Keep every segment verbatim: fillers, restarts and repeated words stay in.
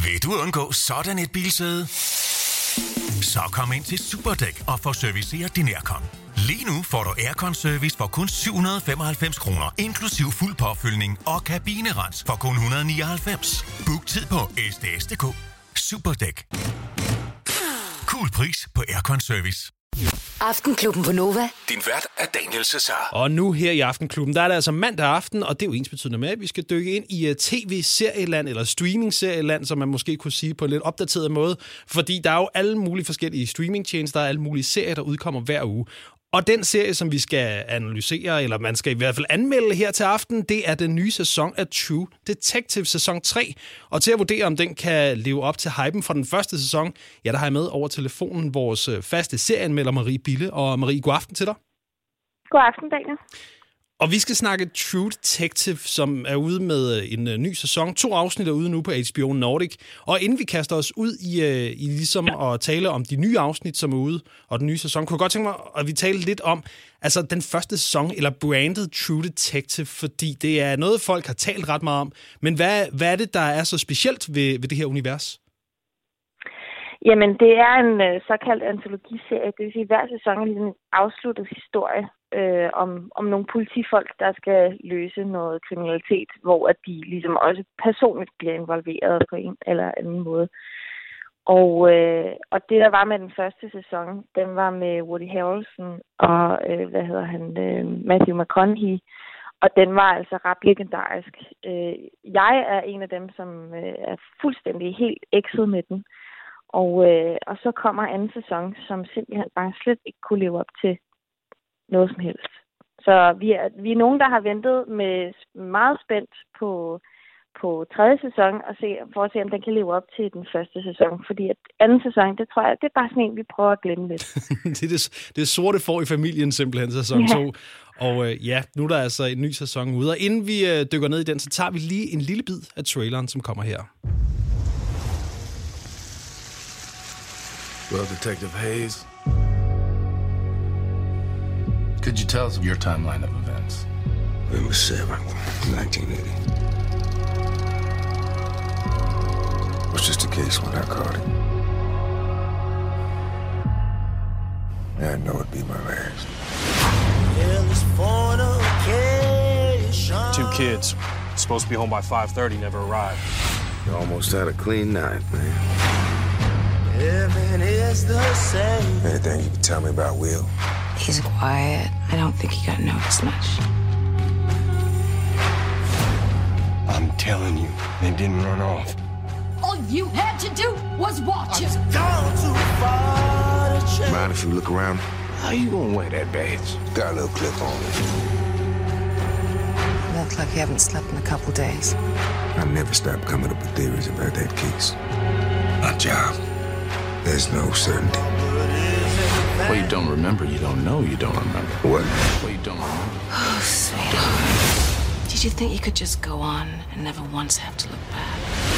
Vil du undgå sådan et bilsæde? Så kom ind til Superdæk og få serviceret din aircon. Lige nu får du aircon-service for kun syv hundrede og femoghalvfems kroner, inklusiv fuld påfyldning og kabinerens for kun et hundrede og nioghalvfems. Book tid på s d s punktum d k. Superdæk. Cool pris på aircon-service. Aftenklubben på Nova. Din vært er Daniel Cesar. Og nu her i Aftenklubben, der er det altså mandag aften, og det er jo ensbetydende med, at vi skal dykke ind i tv-serieland, eller streaming-serieland, som man måske kunne sige på en lidt opdateret måde. Fordi der er jo alle mulige forskellige streamingtjenester, der er alle mulige serier, der udkommer hver uge. Og den serie, som vi skal analysere, eller man skal i hvert fald anmelde her til aften, det er den nye sæson af True Detective sæson tre. Og til at vurdere, om den kan leve op til hypen fra den første sæson, ja, der har jeg med over telefonen vores faste serieanmelder Marie Bille. Og Marie, god aften til dig. God aften, Daniel. Og vi skal snakke True Detective, som er ude med en uh, ny sæson. To afsnit er ude nu på H B O Nordic. Og inden vi kaster os ud i, uh, i ligesom at tale om de nye afsnit, som er ude, og den nye sæson, kunne jeg godt tænke mig, at vi taler lidt om altså den første sæson, eller branded True Detective, fordi det er noget, folk har talt ret meget om. Men hvad, hvad er det, der er så specielt ved, ved det her univers? Jamen, det er en øh, såkaldt antologiserie. Det vil sige, at hver sæson er ligesom en afsluttet historie øh, om, om nogle politifolk, der skal løse noget kriminalitet, hvor at de ligesom også personligt bliver involveret på en eller anden måde. Og, øh, og det, der var med den første sæson, den var med Woody Harrelson og, øh, hvad hedder han, øh, Matthew McConaughey. Og den var altså ret legendarisk. Øh, jeg er en af dem, som øh, er fuldstændig helt ekset med den. Og, øh, og så kommer anden sæson, som simpelthen bare slet ikke kunne leve op til noget som helst. Så vi er, vi er nogen, der har ventet med meget spændt på, på tredje sæson, og se, for at se, om den kan leve op til den første sæson. Fordi at anden sæson, det tror jeg, det er bare sådan en, vi prøver at glemme lidt. det, er det, det er sorte får i familien simpelthen, sæson ja. to. Og øh, ja, nu er der altså en ny sæson ude. Og inden vi øh, dykker ned i den, så tager vi lige en lille bid af traileren, som kommer her. Well, Detective Hayes, could you tell us your timeline of events? November seventh, nineteen eighty. It was just a case when I caught it. I know it'd be my last. Two kids, supposed to be home by five thirty, never arrived. You almost had a clean night, man. Heaven is the same. Anything you can tell me about Will? He's quiet. I don't think he got noticed much. I'm telling you, they didn't run off. All you had to do was watch him. Gone too far to change. Mind if you look around? How you gonna wear that badge? Got a little clip on it. You look like you haven't slept in a couple days. I never stopped coming up with theories about that case. My job. There's no certainty. What you don't remember, you don't know you don't remember. What? What you don't remember. Oh, sweetheart. Did you think you could just go on and never once have to look back?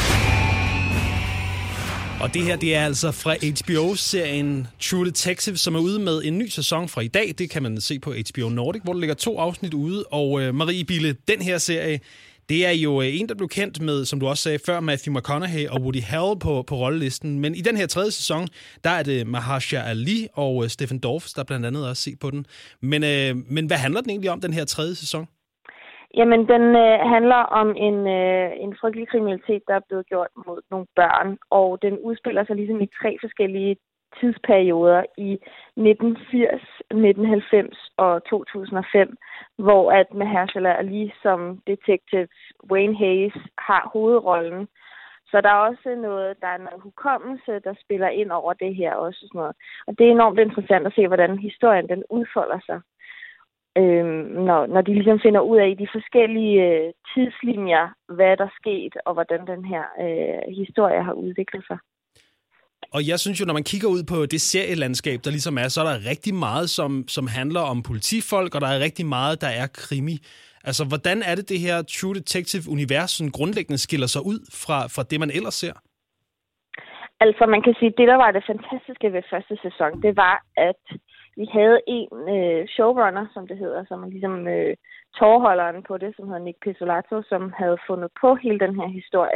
Og det her, det er altså fra H B O-serien True Detective, som er ude med en ny sæson fra i dag. Det kan man se på H B O Nordic, hvor der ligger to afsnit ude. Og uh, Marie Bille, den her serie, det er jo en, der blev kendt med, som du også sagde før, Matthew McConaughey og Woody Harrelson på, på rollelisten. Men i den her tredje sæson, der er det Mahershala Ali og uh, Stephen Dorff, der blandt andet også set på den. Men, uh, men hvad handler den egentlig om, den her tredje sæson? Jamen, den øh, handler om en, øh, en frygtelig kriminalitet, der er blevet gjort mod nogle børn. Og den udspiller sig ligesom i tre forskellige tidsperioder i nitten firs, nitten halvfems og to tusind og fem, hvor at Mahershala Ali som detective Wayne Hayes har hovedrollen. Så der er også noget, der er noget hukommelse, der spiller ind over det her også. Sådan noget. Og det er enormt interessant at se, hvordan historien den udfolder sig. Øhm, når, når de ligesom finder ud af i de forskellige øh, tidslinjer, hvad der er sket, og hvordan den her øh, historie har udviklet sig. Og jeg synes jo, når man kigger ud på det serielandskab, der ligesom er, så er der rigtig meget, som, som handler om politifolk, og der er rigtig meget, der er krimi. Altså, hvordan er det, det her True Detective-univers grundlæggende skiller sig ud fra, fra det, man ellers ser? Altså, man kan sige, at det, der var det fantastiske ved første sæson, det var, at vi havde en øh, showrunner, som det hedder, som er ligesom øh, tårholderen på det, som hedder Nick Pizzolatto, som havde fundet på hele den her historie.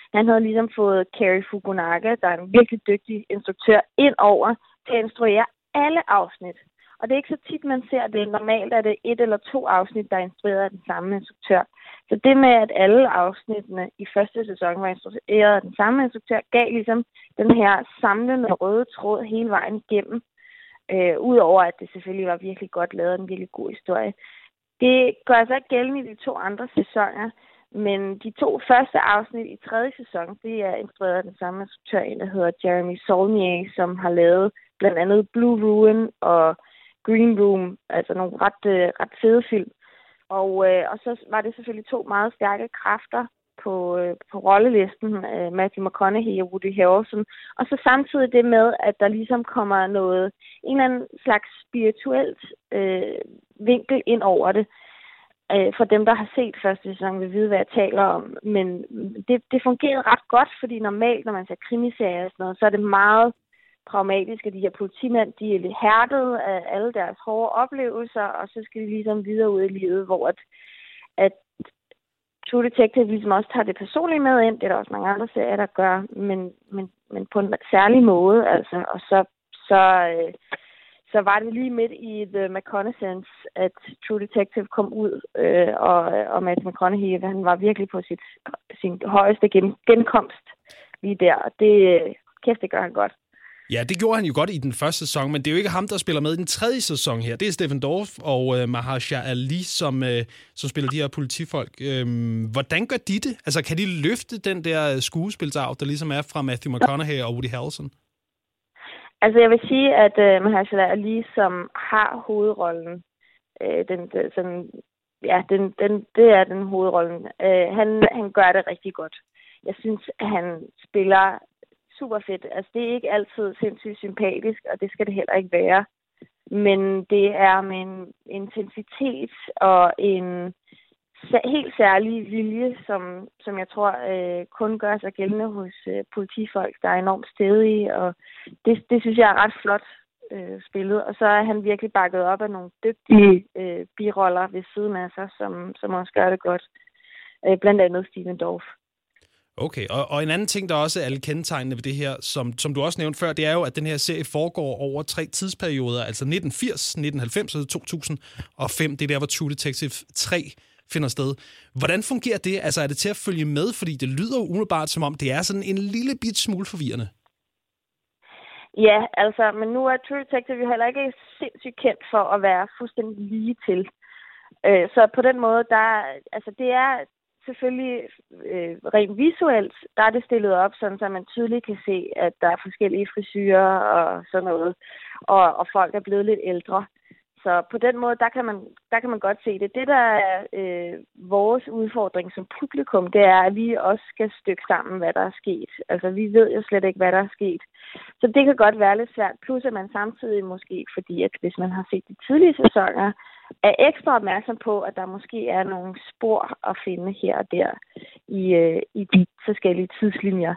Han havde ligesom fået Cary Fukunaga, der er en virkelig dygtig instruktør, ind over til at instruere alle afsnit. Og det er ikke så tit, man ser det. Normalt er det et eller to afsnit, der er instrueret af den samme instruktør. Så det med, at alle afsnittene i første sæson var instrueret af den samme instruktør, gav ligesom den her samlende røde tråd hele vejen igennem. Øh, Udover at det selvfølgelig var virkelig godt lavet, en virkelig god historie. Det gør sig ikke gældende i de to andre sæsoner, men de to første afsnit i tredje sæson, det er instrueret af den samme instruktør, en der hedder Jeremy Saulnier, som har lavet blandt andet Blue Ruin og Green Room, altså nogle ret, øh, ret fede film. Og, øh, og så var det selvfølgelig to meget stærke kræfter på, øh, på rollelisten, øh, Matthew McConaughey og Woody Harrelson. Og så samtidig det med, at der ligesom kommer noget, en eller anden slags spirituelt øh, vinkel ind over det. Øh, for dem, der har set første sæson, vil vide, hvad jeg taler om. Men det, det fungerede ret godt, fordi normalt, når man ser krimiserier og sådan noget, så er det meget pragmatisk, at de her politimænd, de er lidt hærdede af alle deres hårde oplevelser, og så skal de ligesom videre ud i livet, hvor at, at True Detective ligesom også tager det personlige med ind. Det er der også mange andre serier, der gør, men, men, men på en særlig måde. Altså. Og så, så, øh, så var det lige midt i The McConaissance, at True Detective kom ud, øh, og, og Matthew McConaughey, han var virkelig på sit, sin højeste gen, genkomst lige der. Og det, kæft, det gør han godt. Ja, det gjorde han jo godt i den første sæson, men det er jo ikke ham, der spiller med i den tredje sæson her. Det er Stephen Dorff og øh, Mahershala Ali, som, øh, som spiller de her politifolk. Øhm, hvordan gør de det? Altså, kan de løfte den der skuespilsarv, der ligesom er fra Matthew McConaughey og Woody Harrelson? Altså, jeg vil sige, at øh, Mahershala Ali, som har hovedrollen, øh, den, den, sådan, ja, den, den, det er den hovedrollen. Øh, han, han gør det rigtig godt. Jeg synes, at han spiller super fedt. Altså, det er ikke altid sindssygt sympatisk, og det skal det heller ikke være. Men det er med en intensitet og en helt særlig vilje, som, som jeg tror øh, kun gør sig gældende hos øh, politifolk, der er enormt stædige, og det, det synes jeg er ret flot øh, spillet. Og så er han virkelig bakket op af nogle dygtige øh, biroller ved siden af sig, som, som også gør det godt. Øh, blandt andet Stephen Dorff. Okay, og, og en anden ting, der også er alle kendetegnende ved det her, som, som du også nævnte før, det er jo, at den her serie foregår over tre tidsperioder, altså nitten firs, nitten halvfems og to tusind og fem. Det er der, hvor True Detective tre finder sted. Hvordan fungerer det? Altså, er det til at følge med? Fordi det lyder jo umiddelbart, som om det er sådan en lille bit smule forvirrende. Ja, altså, men nu er True Detective jo heller ikke sindssygt kendt for at være fuldstændig lige til. Så på den måde, der, altså, det er selvfølgelig øh, rent visuelt, der er det stillet op, sådan, så man tydeligt kan se, at der er forskellige frisyrer og sådan noget, og, og folk er blevet lidt ældre. Så på den måde, der kan man, der kan man godt se det. Det, der er øh, vores udfordring som publikum, det er, at vi også skal stykke sammen, hvad der er sket. Altså, vi ved jo slet ikke, hvad der er sket. Så det kan godt være lidt svært. Plus, at man samtidig måske, fordi at hvis man har set de tidlige sæsoner, er ekstra opmærksom på, at der måske er nogle spor at finde her og der i, øh, i de forskellige tidslinjer.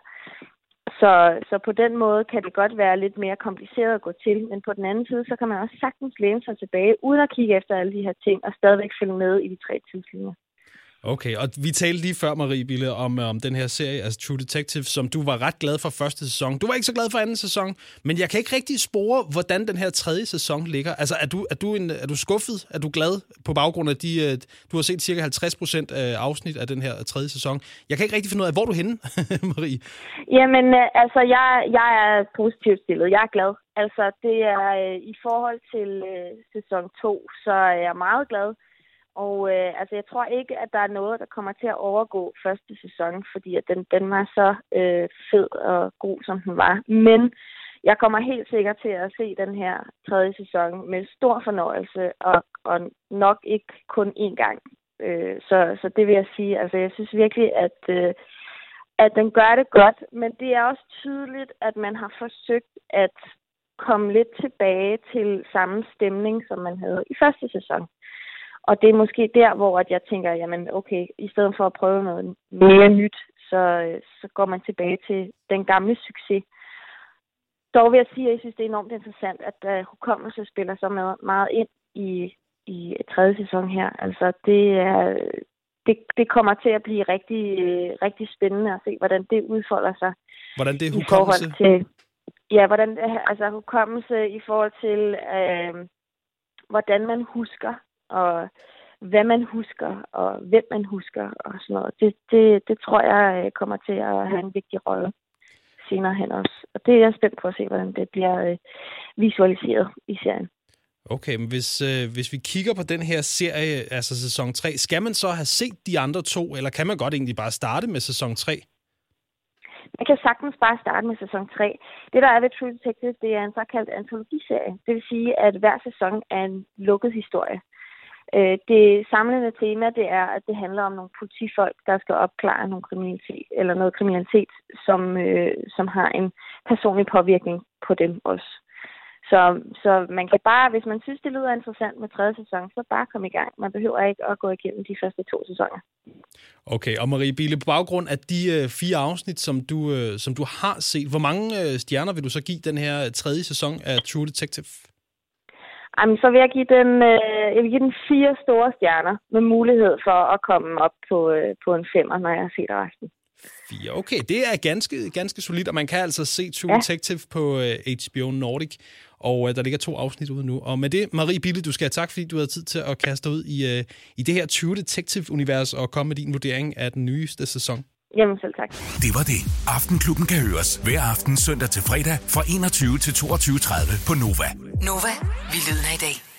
Så, så på den måde kan det godt være lidt mere kompliceret at gå til, men på den anden side, så kan man også sagtens læne sig tilbage, uden at kigge efter alle de her ting, og stadigvæk følge med i de tre tidslinjer. Okay, og vi talte lige før, Marie Bille, om, om den her serie, altså True Detective, som du var ret glad for første sæson. Du var ikke så glad for anden sæson, men jeg kan ikke rigtig spore, hvordan den her tredje sæson ligger. Altså, er du, er du, en, er du skuffet? Er du glad på baggrund af de... Du har set cirka halvtreds procent af afsnit af den her tredje sæson. Jeg kan ikke rigtig finde ud af, hvor er du henne, Marie? Jamen, altså, jeg, jeg er positivt stillet. Jeg er glad. Altså, det er i forhold til øh, sæson to, så er jeg meget glad. Og øh, altså, jeg tror ikke, at der er noget, der kommer til at overgå første sæson, fordi at den, den var så øh, fed og god, som den var. Men jeg kommer helt sikkert til at se den her tredje sæson med stor fornøjelse, og, og nok ikke kun én gang. Øh, så, så det vil jeg sige. Altså, jeg synes virkelig, at, øh, at den gør det godt, men det er også tydeligt, at man har forsøgt at komme lidt tilbage til samme stemning, som man havde i første sæson. Og det er måske der, hvor at jeg tænker, jamen okay, i stedet for at prøve noget mere nyt, så, så går man tilbage til den gamle succes. Dog vil jeg sige, at jeg synes, det er enormt interessant, at uh, hukommelse spiller så meget, meget ind i, i tredje sæson her. Altså det er, det, det kommer til at blive rigtig, rigtig spændende at se, hvordan det udfolder sig. Hvordan det er hukommelse? I forhold til, ja, hvordan, altså hukommelse i forhold til, øh, hvordan man husker, og hvad man husker, og hvem man husker, og sådan noget. Det, det, det tror jeg kommer til at have en vigtig rolle senere hen også. Og det er jeg spændt på at se, hvordan det bliver øh, visualiseret i serien. Okay, men hvis, øh, hvis vi kigger på den her serie, altså sæson tre, skal man så have set de andre to, eller kan man godt egentlig bare starte med sæson tre? Man kan sagtens bare starte med sæson tre. Det, der er ved True Detective, det er en såkaldt antologiserie. Det vil sige, at hver sæson er en lukket historie. Det samlende tema, det er, at det handler om nogle politifolk, der skal opklare nogle kriminalitet, eller noget kriminalitet, som, øh, som har en personlig påvirkning på dem også. Så, så man kan bare, hvis man synes, det lyder interessant med tredje sæson, så bare komme i gang. Man behøver ikke at gå igennem de første to sæsoner. Okay, og Marie Biele, på baggrund af de øh, fire afsnit, som du, øh, som du har set, hvor mange øh, stjerner vil du så give den her tredje sæson af True Detective? Jamen, så vil jeg give den, øh, jeg vil give den fire store stjerner med mulighed for at komme op på, øh, på en femmer, når jeg har set resten. Fire, okay. Det er ganske, ganske solidt, og man kan altså se True ja. Detective på øh, H B O Nordic, og øh, der ligger to afsnit ude nu. Og med det, Marie Biele, du skal have tak, fordi du havde tid til at kaste dig ud i, øh, i det her True Detective-univers og komme med din vurdering af den nyeste sæson. Jamen selv tak. Det var det. Aftenklubben kan høres hver aften søndag til fredag fra enogtyve til toogtyve tredive på Nova. Nova, vi lyder i dag.